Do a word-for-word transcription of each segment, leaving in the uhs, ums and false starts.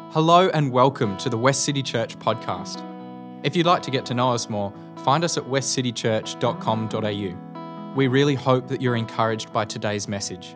Hello and welcome to the West City Church podcast. If you'd like to get to know us more, find us at west city church dot com dot a u. We really hope that you're encouraged by today's message.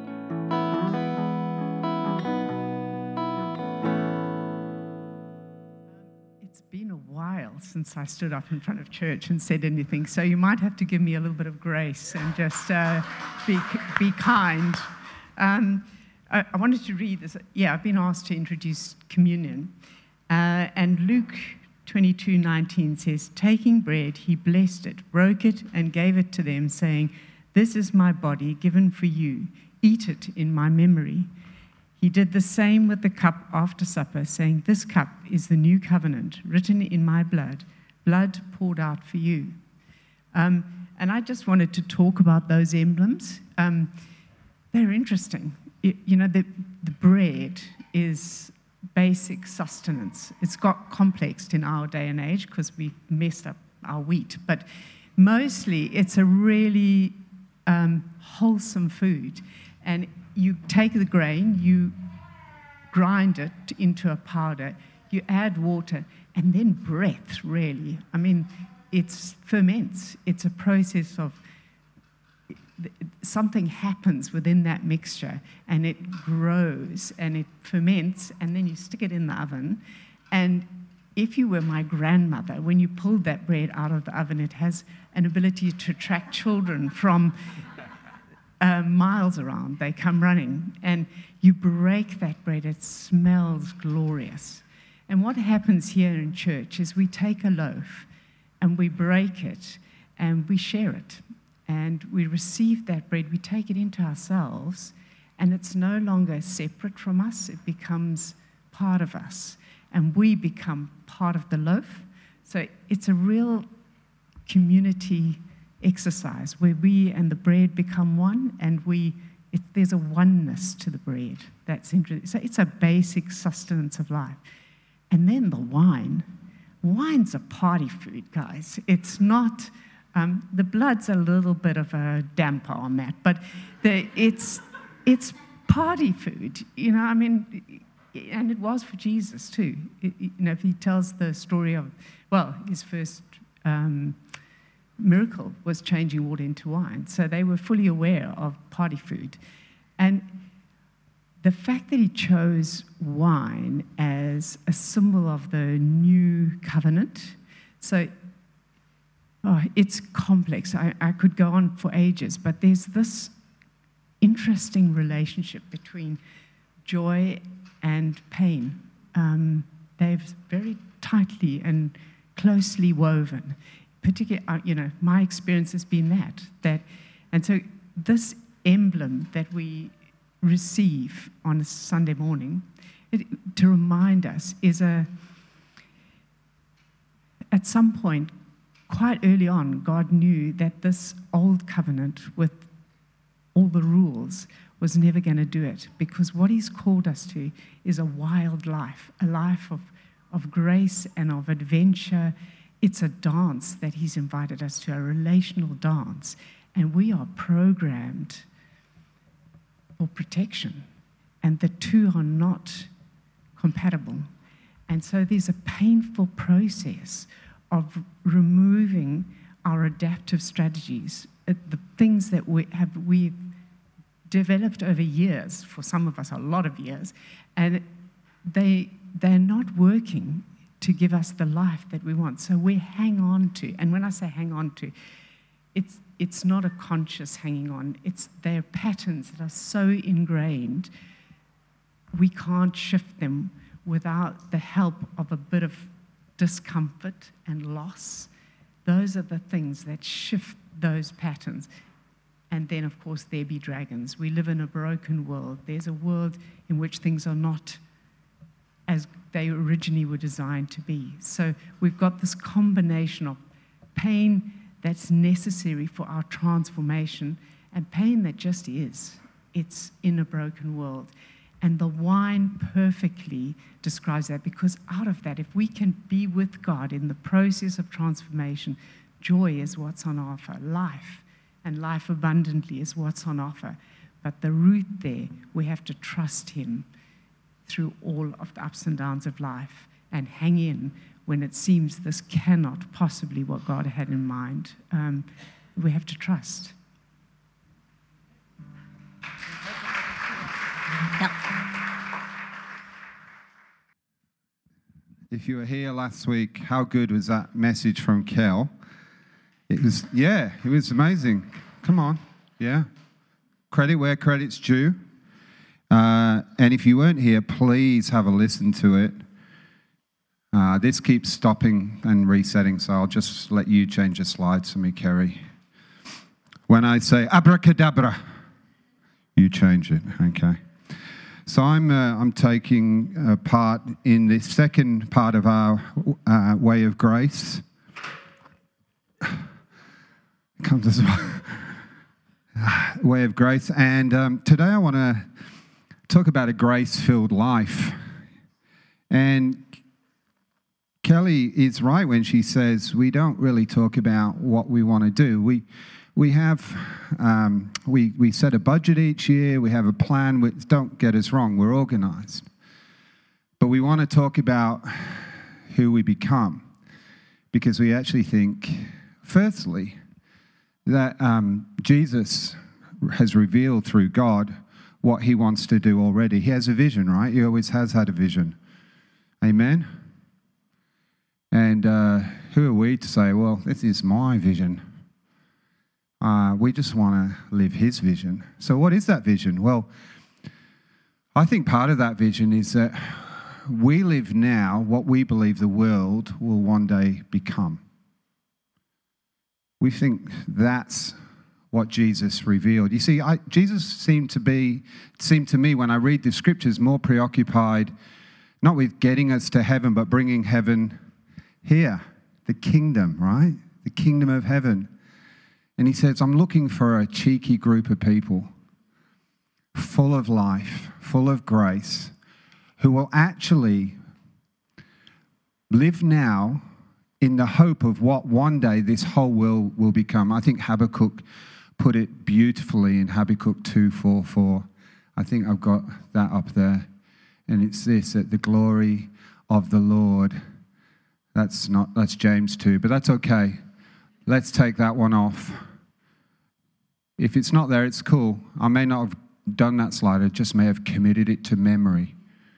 It's been a while since I stood up in front of church and said anything, so you might have to give me a little bit of grace and just uh, be be kind. Um, I, I wanted to read this. Yeah, I've been asked to introduce communion, uh, and Luke twenty-two nineteen says, "Taking bread, he blessed it, broke it, and gave it to them, saying, 'This is my body given for you. Eat it in my memory.' He did the same with the cup after supper, saying, 'This cup is the new covenant, written in my blood, blood poured out for you.'" Um, and I just wanted to talk about those emblems. Um, they're interesting. You, you know, the, the bread is basic sustenance. It's got complexed in our day and age because we messed up our wheat, but mostly it's a really um, wholesome food. And you take the grain, you grind it into a powder, you add water, and then breath, really. I mean, it ferments. It's a process of something happens within that mixture, and it grows, and it ferments, and then you stick it in the oven. And if you were my grandmother, when you pulled that bread out of the oven, it has an ability to attract children from Uh, miles around. They come running, and you break that bread. It smells glorious. And what happens here in church is we take a loaf and we break it and we share it, and we receive that bread. We take it into ourselves, and it's no longer separate from us. It becomes part of us, and we become part of the loaf. So it's a real community exercise where we and the bread become one, and we it, there's a oneness to the bread. That's interesting. So it's a basic sustenance of life. And then the wine. Wine's a party food, guys. It's not, um, the blood's a little bit of a damper on that, but the, it's it's party food. You know, I mean, and it was for Jesus too. It, you know, if he tells the story of, well, his first um, miracle was changing water into wine. So they were fully aware of party food. And the fact that he chose wine as a symbol of the new covenant, so oh, it's complex. I, I could go on for ages, but there's this interesting relationship between joy and pain. Um, they're very tightly and closely woven. Particularly, uh, you know, my experience has been that, that, and so this emblem that we receive on a Sunday morning, it, to remind us, is a, at some point, quite early on, God knew that this old covenant with all the rules was never going to do it, because what he's called us to is a wild life, a life of, of grace and of adventure. It's a dance that he's invited us to, a relational dance, and we are programmed for protection, and the two are not compatible. And so there's a painful process of removing our adaptive strategies, the things that we have we've developed over years, for some of us a lot of years, and they they're not working to give us the life that we want. So we hang on to, and when I say hang on to, it's it's not a conscious hanging on. It's they're patterns that are so ingrained, we can't shift them without the help of a bit of discomfort and loss. Those are the things that shift those patterns. And then, of course, there be dragons. We live in a broken world. There's a world in which things are not as they originally were designed to be. So we've got this combination of pain that's necessary for our transformation and pain that just is. It's in a broken world. And the wine perfectly describes that, because out of that, if we can be with God in the process of transformation, joy is what's on offer. Life, and life abundantly, is what's on offer. But the root there, we have to trust him through all of the ups and downs of life, and hang in when it seems this cannot possibly what God had in mind. Um, we have to trust. If you were here last week, how good was that message from Kel? It was, yeah, it was amazing. Come on, yeah. Credit where credit's due. Uh, and if you weren't here, please have a listen to it. Uh, this keeps stopping and resetting, so I'll just let you change the slides for me, Kerry. When I say abracadabra, you change it, okay? So I'm uh, I'm taking uh, part in the second part of our uh, way of grace. Comes as well. Way of grace, and um, today I want to talk about a grace-filled life. And Kelly is right when she says we don't really talk about what we want to do. We we have um, we we set a budget each year. We have a plan. Which, don't get us wrong, we're organised, but we want to talk about who we become, because we actually think, firstly, that um, Jesus has revealed through God what he wants to do already. He has a vision, right? He always has had a vision. Amen? And uh, who are we to say, well, this is my vision? Uh, we just want to live his vision. So what is that vision? Well, I think part of that vision is that we live now what we believe the world will one day become. We think that's what Jesus revealed. You see, I, Jesus seemed to be, seemed to me when I read the scriptures, more preoccupied not with getting us to heaven, but bringing heaven here, the kingdom, right? The kingdom of heaven. And he says, I'm looking for a cheeky group of people full of life, full of grace, who will actually live now in the hope of what one day this whole world will become. I think Habakkuk put it beautifully in Habakkuk two four four. I think I've got that up there. And it's this, that the glory of the Lord. That's not, that's James two, but that's okay. Let's take that one off. If it's not there, it's cool. I may not have done that slide. I just may have committed it to memory.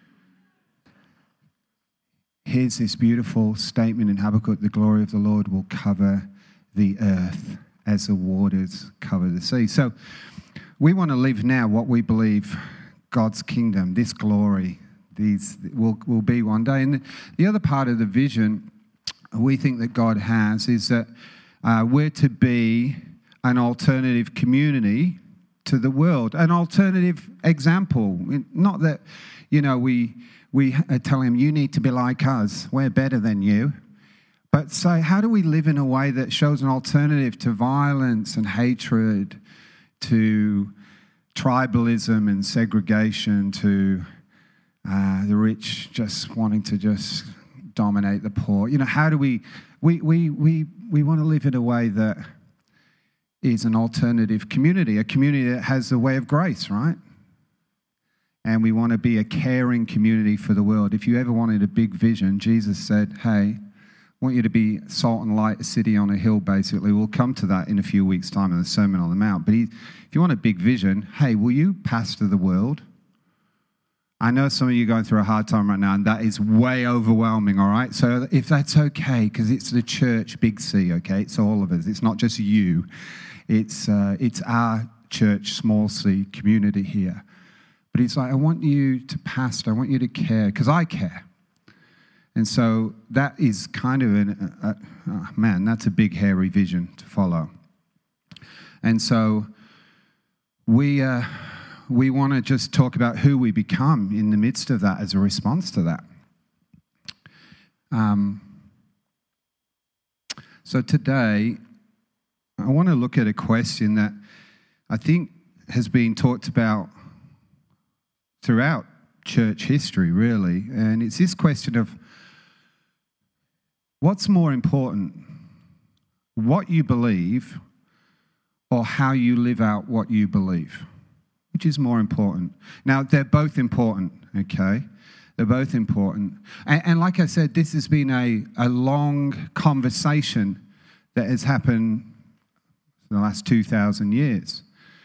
Here's this beautiful statement in Habakkuk: the glory of the Lord will cover the earth as the waters cover the sea. So we want to live now what we believe God's kingdom, this glory, these will, will be one day. And the other part of the vision we think that God has is that uh, we're to be an alternative community to the world, an alternative example. Not that, you know, we we tell him, you need to be like us, we're better than you. But say, how do we live in a way that shows an alternative to violence and hatred, to tribalism and segregation, to uh, the rich just wanting to just dominate the poor? You know, how do we, we, we, we, we want to live in a way that is an alternative community, a community that has the way of grace, right? And we want to be a caring community for the world. If you ever wanted a big vision, Jesus said, hey, I want you to be salt and light, a city on a hill, basically. We'll come to that in a few weeks' time in the Sermon on the Mount. But he, if you want a big vision, hey, will you pastor the world? I know some of you are going through a hard time right now, and that is way overwhelming, all right? So if that's okay, because it's the church, big C, okay? It's all of us. It's not just you. It's uh, it's our church, small c, community here. But he's like, I want you to pastor. I want you to care, because I care. And so that is kind of an, uh, uh, man, that's a big, hairy vision to follow. And so we uh, we want to just talk about who we become in the midst of that as a response to that. Um, so today, I want to look at a question that I think has been talked about throughout church history, really. And it's this question of, what's more important, what you believe or how you live out what you believe? Which is more important? Now, they're both important, okay? They're both important. And, and like I said, this has been a, a long conversation that has happened in the last two thousand years.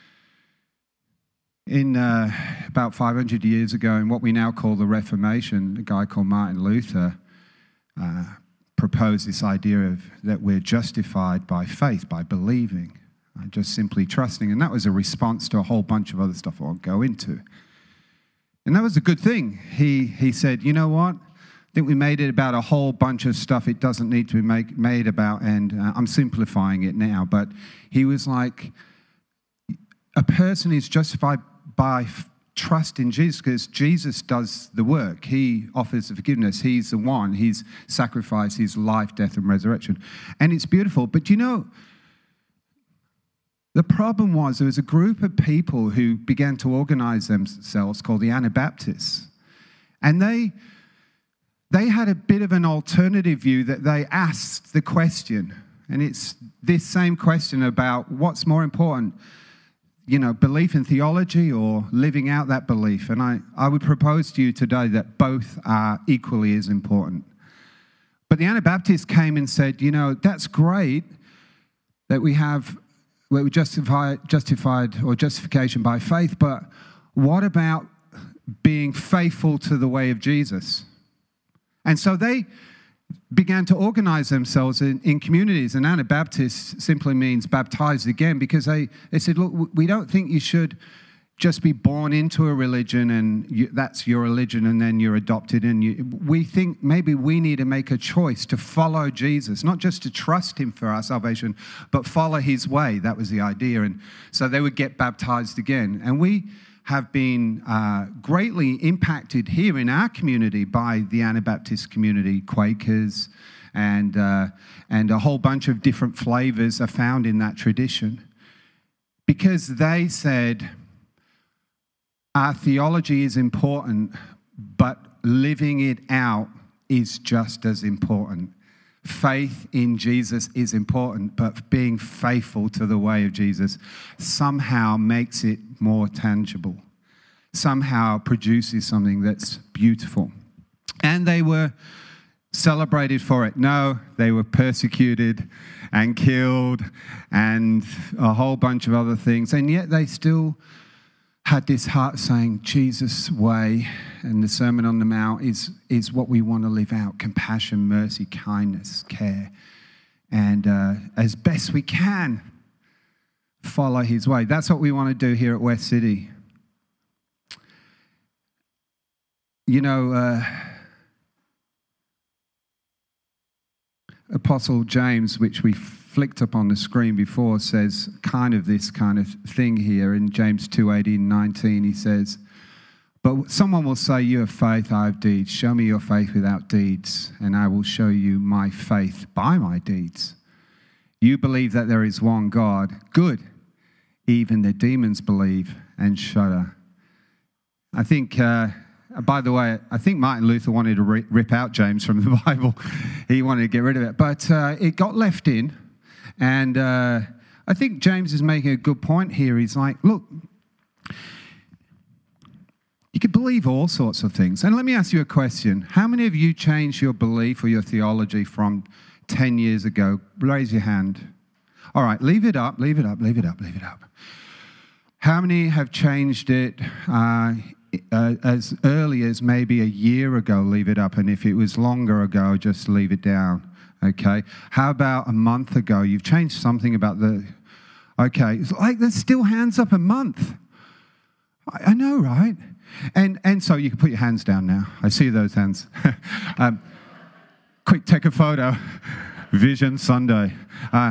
In uh, about five hundred years ago, in what we now call the Reformation, a guy called Martin Luther uh, proposed this idea of that we're justified by faith, by believing, uh, just simply trusting. And that was a response to a whole bunch of other stuff I won't go into. And that was a good thing. He he said, you know what? I think we made it about a whole bunch of stuff it doesn't need to be make, made about, and uh, I'm simplifying it now, but he was like, a person is justified by f- trust in Jesus because Jesus does the work. He offers the forgiveness. He's the one. He's sacrificed his life, death, and resurrection. And it's beautiful. But you know, the problem was there was a group of people who began to organize themselves called the Anabaptists. And they, they had a bit of an alternative view that they asked the question. And it's this same question about what's more important, you know, belief in theology or living out that belief. And I, I would propose to you today that both are equally as important. But the Anabaptists came and said, you know, that's great that we have, where we justify, justified or justification by faith, but what about being faithful to the way of Jesus? And so they began to organize themselves in, in communities. And Anabaptist simply means baptized again, because they, they said, look, we don't think you should just be born into a religion and you, that's your religion and then you're adopted. And you, we think maybe we need to make a choice to follow Jesus, not just to trust him for our salvation, but follow his way. That was the idea. And so they would get baptized again. And we have been uh, greatly impacted here in our community by the Anabaptist community. Quakers and uh, and a whole bunch of different flavors are found in that tradition, because they said our theology is important, but living it out is just as important. Faith in Jesus is important, but being faithful to the way of Jesus somehow makes it more tangible, somehow produces something that's beautiful. And they were celebrated for it. No, they were persecuted and killed and a whole bunch of other things. And yet they still had this heart saying, Jesus' way and the Sermon on the Mount is, is what we want to live out. Compassion, mercy, kindness, care. And uh, as best we can, follow his way. That's what we want to do here at West City. You know, uh, Apostle James, which we flicked up on the screen before, says kind of this kind of thing here in James two, eighteen, nineteen. He says, but someone will say, you have faith, I have deeds. Show me your faith without deeds, and I will show you my faith by my deeds. You believe that there is one God. Good. Even the demons believe and shudder. I think... Uh, By the way, I think Martin Luther wanted to rip out James from the Bible. He wanted to get rid of it. But uh, it got left in. And uh, I think James is making a good point here. He's like, look, you can believe all sorts of things. And let me ask you a question. How many of you changed your belief or your theology from ten years ago? Raise your hand. All right, leave it up, leave it up, leave it up, leave it up. How many have changed it uh Uh, as early as maybe a year ago? Leave it up. And if it was longer ago, just leave it down. Okay. How about a month ago? You've changed something about the... Okay. It's like there's still hands up a month. I, I know, right? And and so you can put your hands down now. I see those hands. um, quick, take a photo. Vision Sunday. Uh,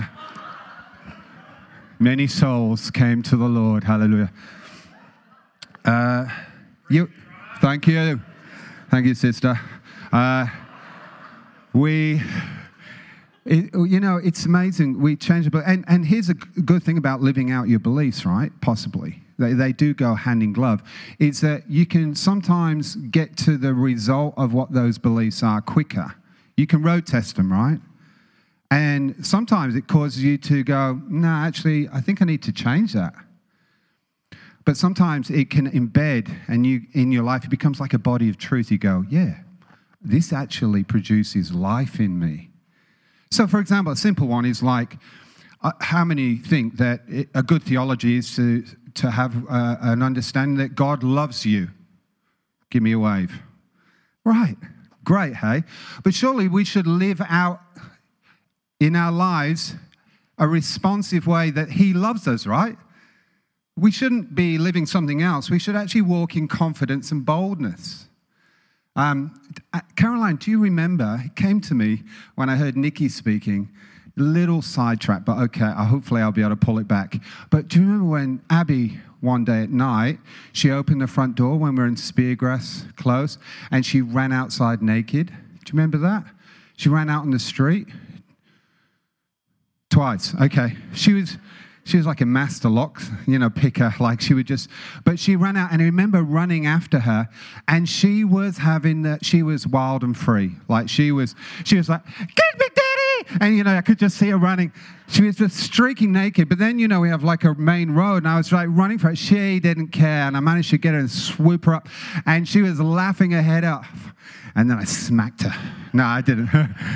many souls came to the Lord. Hallelujah. Uh... You, thank you, thank you, sister. Uh, we, it, you know, it's amazing. We change it, and and here's a good thing about living out your beliefs, right? Possibly they they do go hand in glove. Is that you can sometimes get to the result of what those beliefs are quicker. You can road test them, right? And sometimes it causes you to go, no, actually, I think I need to change that. But sometimes it can embed, and you in your life, it becomes like a body of truth. You go, yeah, this actually produces life in me. So, for example, a simple one is like, uh, how many think that it, a good theology is to, to have uh, an understanding that God loves you? Give me a wave. Right, great, hey? But surely we should live out in our lives a responsive way that he loves us, right? We shouldn't be living something else. We should actually walk in confidence and boldness. Um, Caroline, do you remember, it came to me when I heard Nikki speaking, little sidetrack, but okay, hopefully I'll be able to pull it back. But do you remember when Abby, one day at night, she opened the front door when we were in Speargrass Close, and she ran outside naked? Do you remember that? She ran out on the street. Twice, okay. She was... She was like a master lock, you know, picker. Like she would just, but she ran out, and I remember running after her, and she was having that. She was wild and free. Like she was, she was like, "Get me, daddy!" And you know, I could just see her running. She was just streaking naked. But then, you know, we have like a main road, and I was like running for it. She didn't care, and I managed to get her and swoop her up, and she was laughing her head off. And then I smacked her. No, I didn't.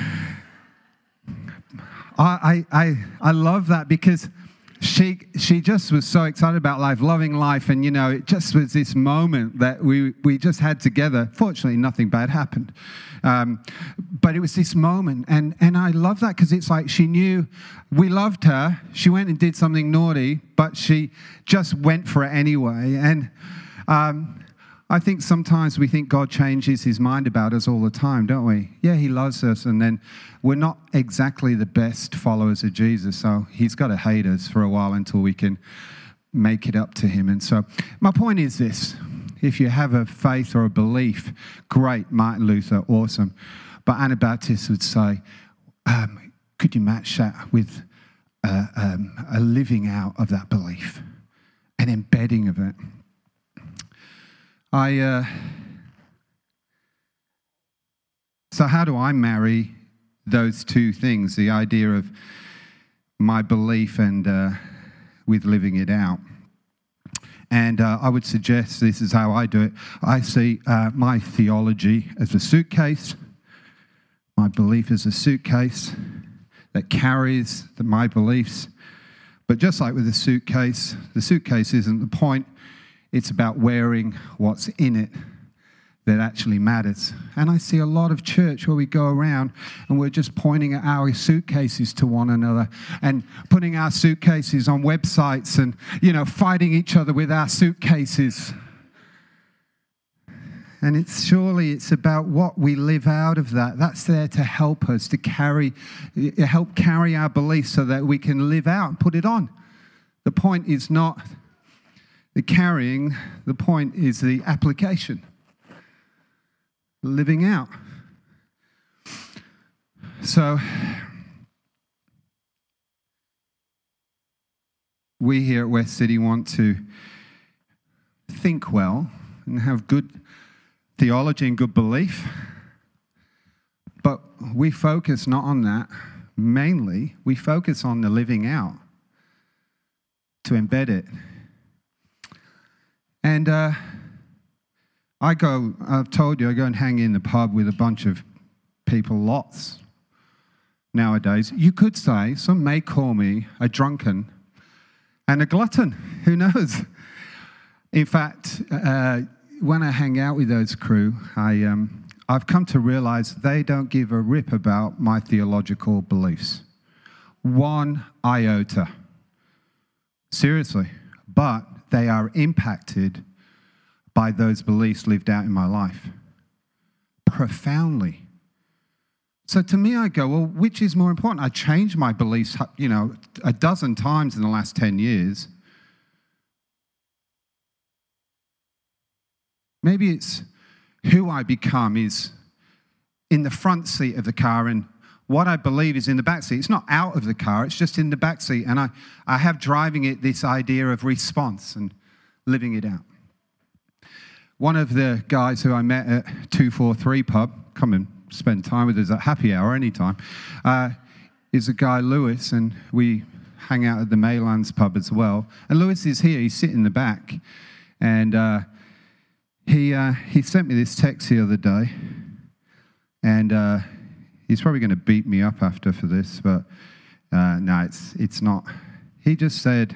I, I, I love that because. She she just was so excited about life, loving life, and, you know, it just was this moment that we, we just had together. Fortunately, nothing bad happened. Um, but it was this moment, and, and I love that because it's like she knew we loved her. She went and did something naughty, but she just went for it anyway. And um, I think sometimes we think God changes his mind about us all the time, don't we? Yeah, he loves us, and then we're not exactly the best followers of Jesus, so he's got to hate us for a while until we can make it up to him. And so my point is this. If you have a faith or a belief, great, Martin Luther, awesome. But Anabaptists would say, um, could you match that with uh, um, a living out of that belief, an embedding of it? I uh, so how do I marry those two things, the idea of my belief and uh, with living it out? And uh, I would suggest this is how I do it. I see uh, my theology as a suitcase, my belief as a suitcase that carries the, my beliefs. But just like with the suitcase, the suitcase isn't the point. It's about wearing what's in it that actually matters. And I see a lot of church where we go around and we're just pointing at our suitcases to one another and putting our suitcases on websites and, you know, fighting each other with our suitcases. And it's surely it's about what we live out of that. That's there to help us to carry, help carry our beliefs so that we can live out and put it on. The point is not the carrying, the point is the application. Living out. So, we here at West City want to think well and have good theology and good belief, but we focus not on that. Mainly, we focus on the living out to embed it. And uh, I go, I've told you, I go and hang in the pub with a bunch of people, lots nowadays. You could say, some may call me a drunken and a glutton. Who knows? In fact, uh, when I hang out with those crew, I, um, I've come to realize they don't give a rip about my theological beliefs. One iota. Seriously. But they are impacted by those beliefs lived out in my life. Profoundly. So to me, I go, well, which is more important? I changed my beliefs, you know, a dozen times in the last ten years. Maybe it's who I become is in the front seat of the car and what I believe is in the back seat. It's not out of the car, it's just in the back seat. And I, I have driving it this idea of response and living it out. One of the guys who I met at two forty-three pub, come and spend time with us at happy hour anytime, uh, is a guy, Lewis, and we hang out at the Maylands pub as well. And Lewis is here. He's sitting in the back. And uh, he uh, he sent me this text the other day. And uh, he's probably going to beat me up after for this. But uh, no, it's it's not. He just said,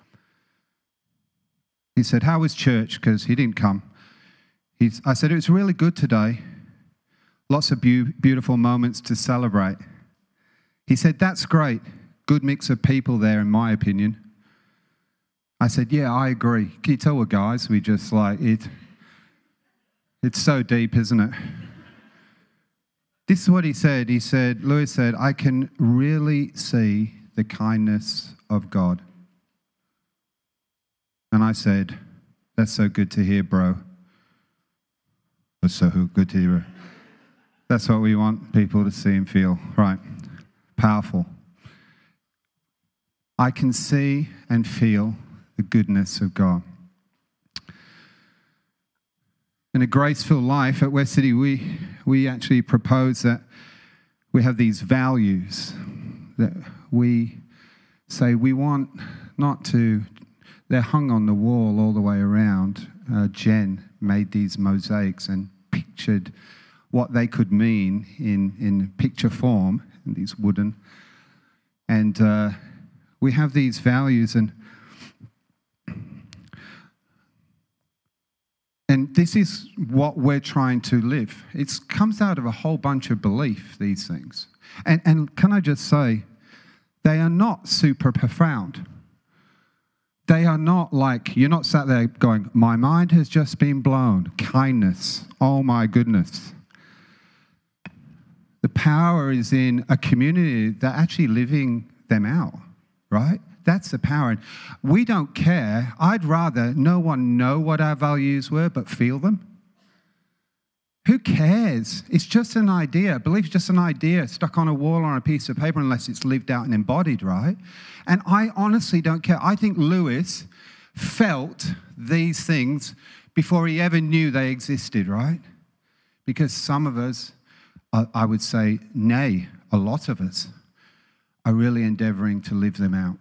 he said, how was church? Because he didn't come. He's, I said, it was really good today. Lots of be- beautiful moments to celebrate. He said, that's great. Good mix of people there, in my opinion. I said, yeah, I agree. Can you tell we're guys? We just like it. It's so deep, isn't it? This is what he said. He said, Lewis said, I can really see the kindness of God. And I said, that's so good to hear, bro. That's so good to hear. That's what we want people to see and feel. Right. Powerful. I can see and feel the goodness of God. In a grace-filled life at West City, we, we actually propose that we have these values that we say we want not to, they're hung on the wall all the way around. Uh, Jen made these mosaics and pictured what they could mean in, in picture form, in these wooden. And uh, we have these values, and and this is what we're trying to live. It comes out of a whole bunch of belief, these things. And and can I just say, they are not super profound. They are not like, you're not sat there going, my mind has just been blown. Kindness. Oh my goodness. The power is in a community that actually living them out, right? That's the power. And we don't care. I'd rather no one know what our values were, but feel them. Who cares? It's just an idea. Belief's just an idea stuck on a wall or on a piece of paper unless it's lived out and embodied, right? And I honestly don't care. I think Lewis felt these things before he ever knew they existed, right? Because some of us, I would say, nay, a lot of us, are really endeavoring to live them out.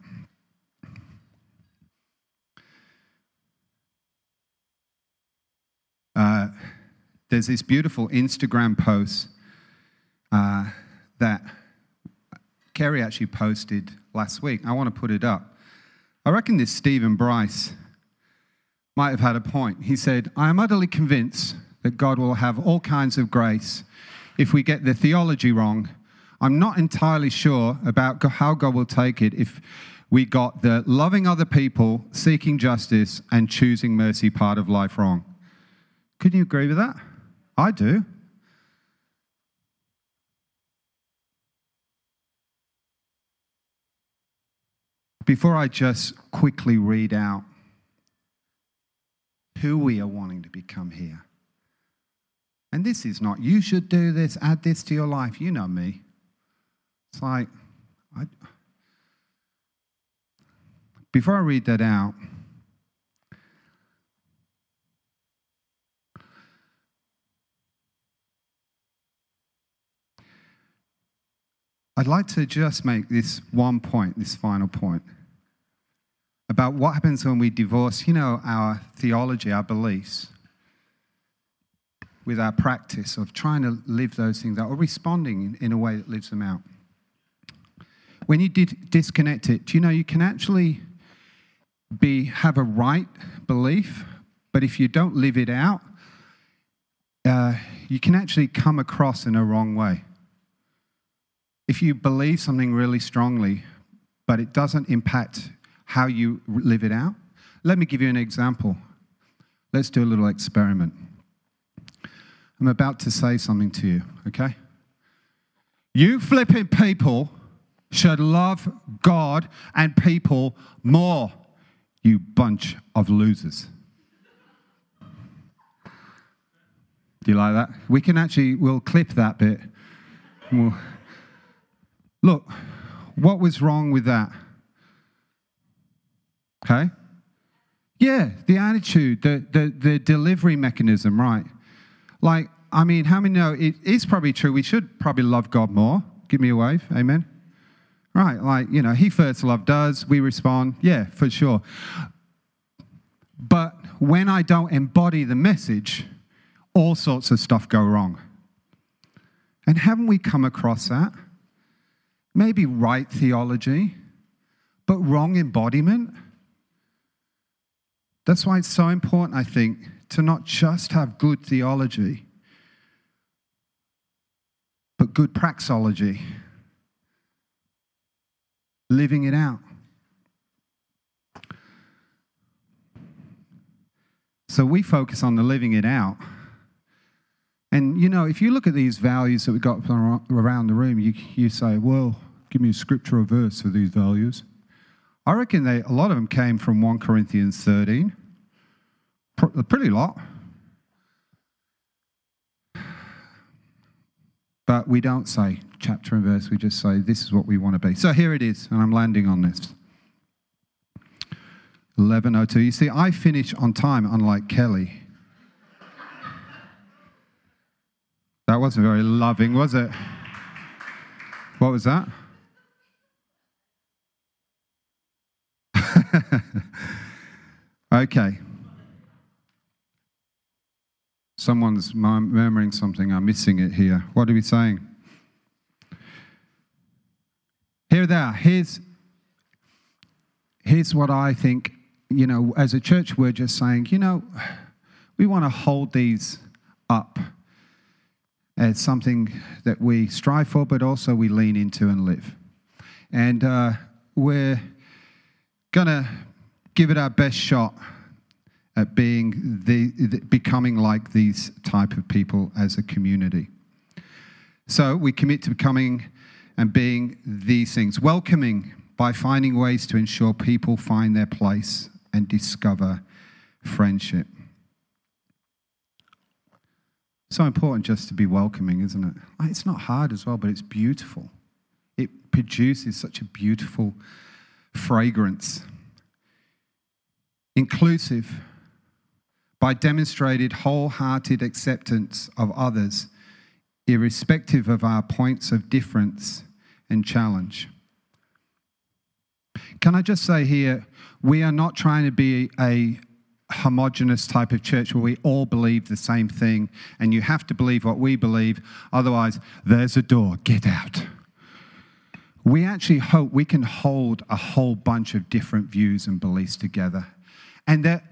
Uh, there's this beautiful Instagram post uh, that Kerry actually posted last week. I want to put it up. I reckon this Stephen Bryce might have had a point. He said, I am utterly convinced that God will have all kinds of grace if we get the theology wrong. I'm not entirely sure about how God will take it if we got the loving other people, seeking justice, and choosing mercy part of life wrong. Could you agree with that? I do. Before I just quickly read out who we are wanting to become here. And this is not, you should do this, add this to your life. You know me. It's like, I, before I read that out, I'd like to just make this one point, this final point, about what happens when we divorce, you know, our theology, our beliefs, with our practice of trying to live those things out or responding in, in a way that lives them out. When you did disconnect it, do you know you can actually be have a right belief, but if you don't live it out, uh, you can actually come across in a wrong way. If you believe something really strongly, but it doesn't impact how you live it out. Let me give you an example. Let's do a little experiment. I'm about to say something to you, okay? You flipping people should love God and people more, you bunch of losers. Do you like that? We can actually, we'll clip that bit. We'll, look, what was wrong with that? Okay? Yeah, the attitude, the, the, the delivery mechanism, right? Like, I mean, how many know it is probably true? We should probably love God more. Give me a wave. Amen. Right, like, you know, he first loved us, we respond, yeah, for sure. But when I don't embody the message, all sorts of stuff go wrong. And haven't we come across that? Maybe right theology, but wrong embodiment. That's why it's so important, I think, to not just have good theology, but good praxology. Living it out. So we focus on the living it out. And, you know, if you look at these values that we've got around the room, you, you say, well, give me a scripture or verse for these values. I reckon they, a lot of them came from First Corinthians thirteen. A pretty lot. But we don't say chapter and verse, we just say this is what we want to be. So here it is, and I'm landing on this. eleven oh two. You see, I finish on time, unlike Kelly. That wasn't very loving, was it? What was that? Okay. Someone's murmuring something. I'm missing it here. What are we saying? Here they are. Here's, here's what I think, you know, as a church, we're just saying, you know, we want to hold these up as something that we strive for, but also we lean into and live. And uh, we're going to give it our best shot at being the, the becoming like these type of people as a community. So we commit to becoming and being these things. Welcoming by finding ways to ensure people find their place and discover friendship. So important just to be welcoming, isn't it? It's not hard as well, but it's beautiful. It produces such a beautiful fragrance. Inclusive by demonstrated wholehearted acceptance of others, irrespective of our points of difference and challenge. Can I just say here, we are not trying to be a homogenous type of church where we all believe the same thing and you have to believe what we believe, otherwise there's a door, get out. We actually hope we can hold a whole bunch of different views and beliefs together. And that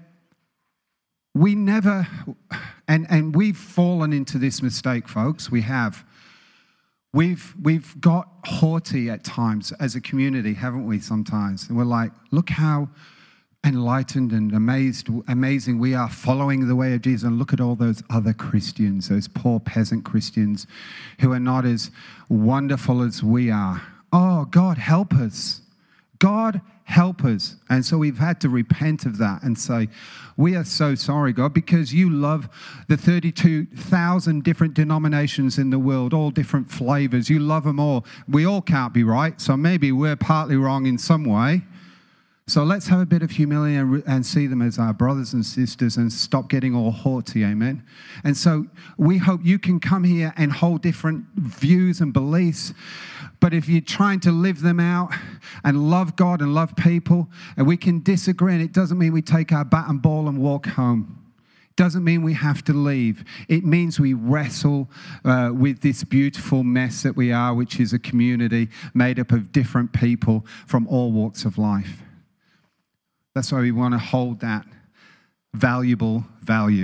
we never, and, and we've fallen into this mistake, folks, we have. We've, we've got haughty at times as a community, haven't we, sometimes? And we're like, look how enlightened and amazed, amazing we are following the way of Jesus. And look at all those other Christians, those poor peasant Christians who are not as wonderful as we are. Oh, God, help us. God, help us. And so we've had to repent of that and say, we are so sorry, God, because you love the thirty-two thousand different denominations in the world, all different flavors. You love them all. We all can't be right, so maybe we're partly wrong in some way. So let's have a bit of humility and, and see them as our brothers and sisters and stop getting all haughty, amen? And so we hope you can come here and hold different views and beliefs, but if you're trying to live them out and love God and love people, and we can disagree, and it doesn't mean we take our bat and ball and walk home. It doesn't mean we have to leave. It means we wrestle uh, with this beautiful mess that we are, which is a community made up of different people from all walks of life. That's why we want to hold that valuable value.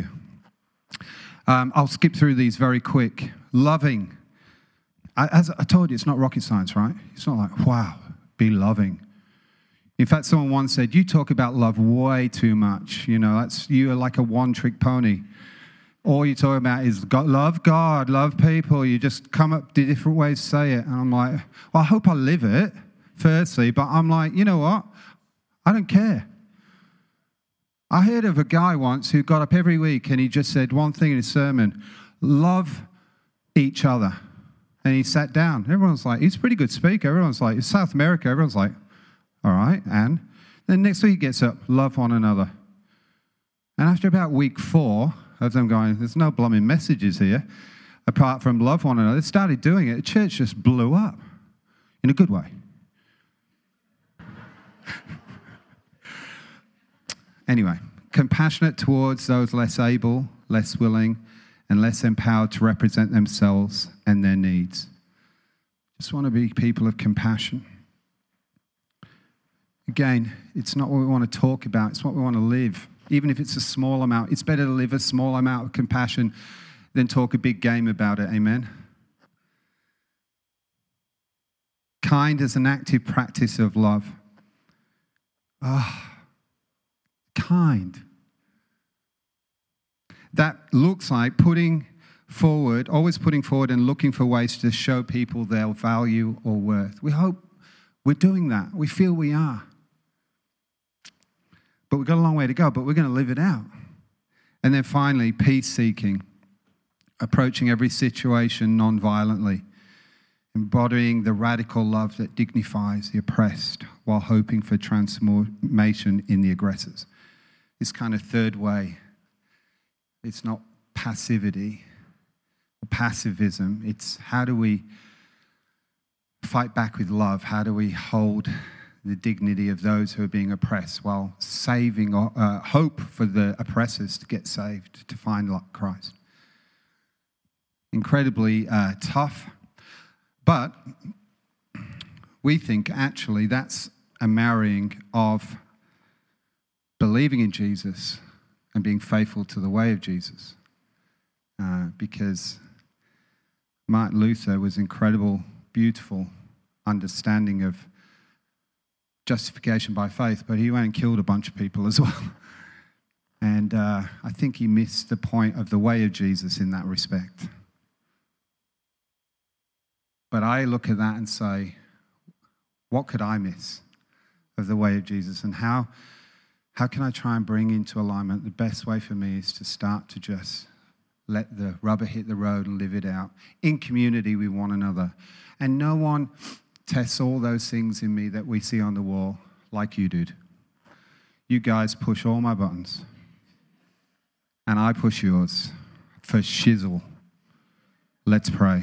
Um, I'll skip through these very quick. Loving. I, as I told you, it's not rocket science, right? It's not like, wow, be loving. In fact, someone once said, you talk about love way too much. You know, that's you are like a one-trick pony. All you talk about is God, love God, love people. You just come up with different ways to say it. And I'm like, well, I hope I live it, firstly. But I'm like, you know what? I don't care. I heard of a guy once who got up every week and he just said one thing in his sermon, love each other. And he sat down. Everyone's like, he's a pretty good speaker. Everyone's like, it's South America. Everyone's like, all right, and then next week he gets up, love one another. And after about week four of them going, there's no blooming messages here, apart from love one another, they started doing it. The church just blew up in a good way. Anyway, compassionate towards those less able, less willing, and less empowered to represent themselves and their needs. Just want to be people of compassion. Again, it's not what we want to talk about, it's what we want to live. Even if it's a small amount, it's better to live a small amount of compassion than talk a big game about it, amen? Kind is an active practice of love. Ah, oh, kind. That looks like putting forward, always putting forward and looking for ways to show people their value or worth. We hope we're doing that. We feel we are. But we've got a long way to go, but we're going to live it out. And then finally, peace-seeking, approaching every situation non-violently, embodying the radical love that dignifies the oppressed while hoping for transformation in the aggressors. This kind of third way, it's not passivity or passivism. It's how do we fight back with love? How do we hold the dignity of those who are being oppressed while saving uh, hope for the oppressors to get saved, to find like Christ? Incredibly uh, tough, but we think actually that's a marrying of believing in Jesus and being faithful to the way of Jesus. Uh, because Martin Luther was incredible, beautiful understanding of justification by faith, but he went and killed a bunch of people as well. And uh, I think he missed the point of the way of Jesus in that respect. But I look at that and say, what could I miss of the way of Jesus? And how how can I try and bring into alignment? The best way for me is to start to just let the rubber hit the road and live it out in community with one another. And no one tests all those things in me that we see on the wall like you did. You guys push all my buttons. And I push yours for shizzle. Let's pray.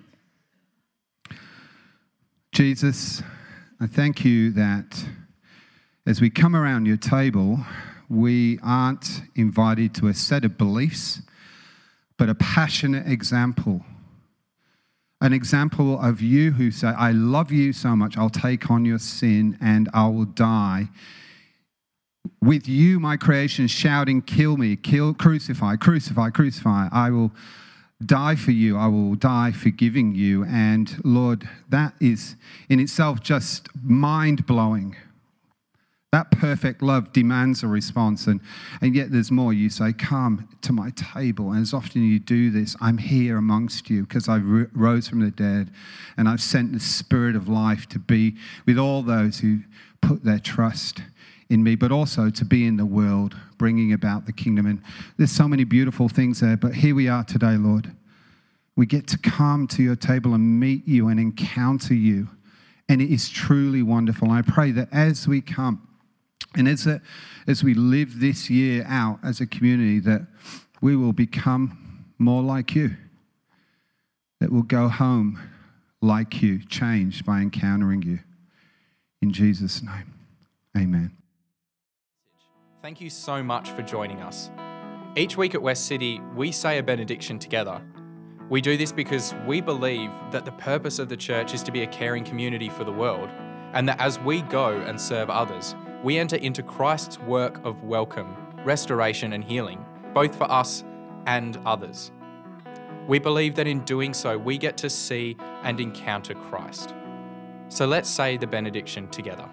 Jesus, I thank you that as we come around your table, we aren't invited to a set of beliefs, but a passionate example. An example of you who say, I love you so much, I'll take on your sin and I will die. With you, my creation, shouting, kill me, kill, crucify, crucify, crucify. I will die for you. I will die forgiving you. And Lord, that is in itself just mind-blowing. That perfect love demands a response. And, and yet there's more. You say, come to my table. And as often you do this, I'm here amongst you because I rose from the dead. And I've sent the Spirit of life to be with all those who put their trust in me, but also to be in the world, bringing about the kingdom. And there's so many beautiful things there. But here we are today, Lord. We get to come to your table and meet you and encounter you. And it is truly wonderful. And I pray that as we come, and as, a, as we live this year out as a community, that we will become more like you. That we'll go home like you, changed by encountering you. In Jesus' name, amen. Thank you so much for joining us. Each week at West City, we say a benediction together. We do this because we believe that the purpose of the church is to be a caring community for the world, and that as we go and serve others, we enter into Christ's work of welcome, restoration and healing, both for us and others. We believe that in doing so, we get to see and encounter Christ. So let's say the benediction together.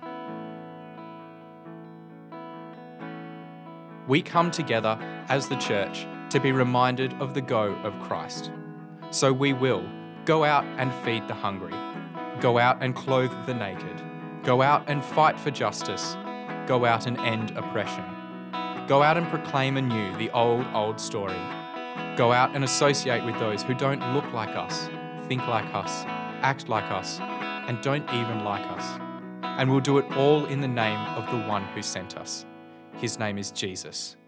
We come together as the church to be reminded of the go of Christ. So we will go out and feed the hungry, go out and clothe the naked, go out and fight for justice, go out and end oppression, go out and proclaim anew the old, old story, go out and associate with those who don't look like us, think like us, act like us, and don't even like us. And we'll do it all in the name of the one who sent us. His name is Jesus.